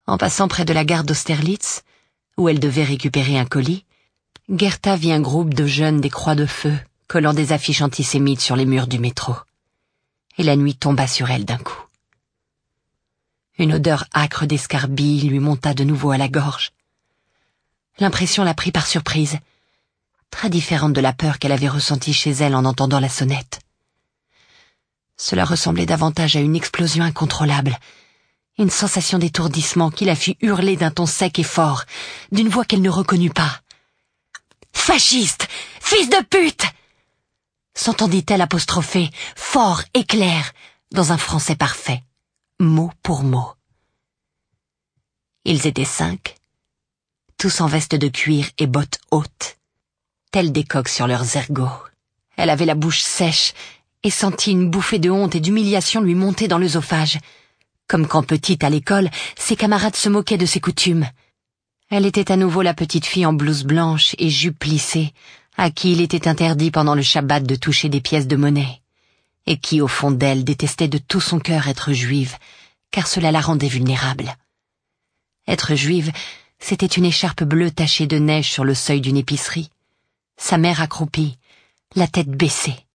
En passant près de la gare d'Austerlitz, où elle devait récupérer un colis, Gerta vit un groupe de jeunes des Croix de Feu collant des affiches antisémites sur les murs du métro. Et la nuit tomba sur elle d'un coup. Une odeur âcre d'escarbille lui monta de nouveau à la gorge. L'impression la prit par surprise, très différente de la peur qu'elle avait ressentie chez elle en entendant la sonnette. Cela ressemblait davantage à une explosion incontrôlable, une sensation d'étourdissement qui la fit hurler d'un ton sec et fort, d'une voix qu'elle ne reconnut pas. « Fasciste! Fils de pute !» s'entendit-elle apostropher, fort et clair, dans un français parfait, mot pour mot. Ils étaient 5, tous en veste de cuir et bottes hautes, tels des coqs sur leurs ergots. Elle avait la bouche sèche et sentit une bouffée de honte et d'humiliation lui monter dans l'œsophage, comme quand petite à l'école, ses camarades se moquaient de ses coutumes. Elle était à nouveau la petite fille en blouse blanche et jupe plissée, à qui il était interdit pendant le Shabbat de toucher des pièces de monnaie, et qui au fond d'elle détestait de tout son cœur être juive, car cela la rendait vulnérable. Être juive, c'était une écharpe bleue tachée de neige sur le seuil d'une épicerie, sa mère accroupie, la tête baissée.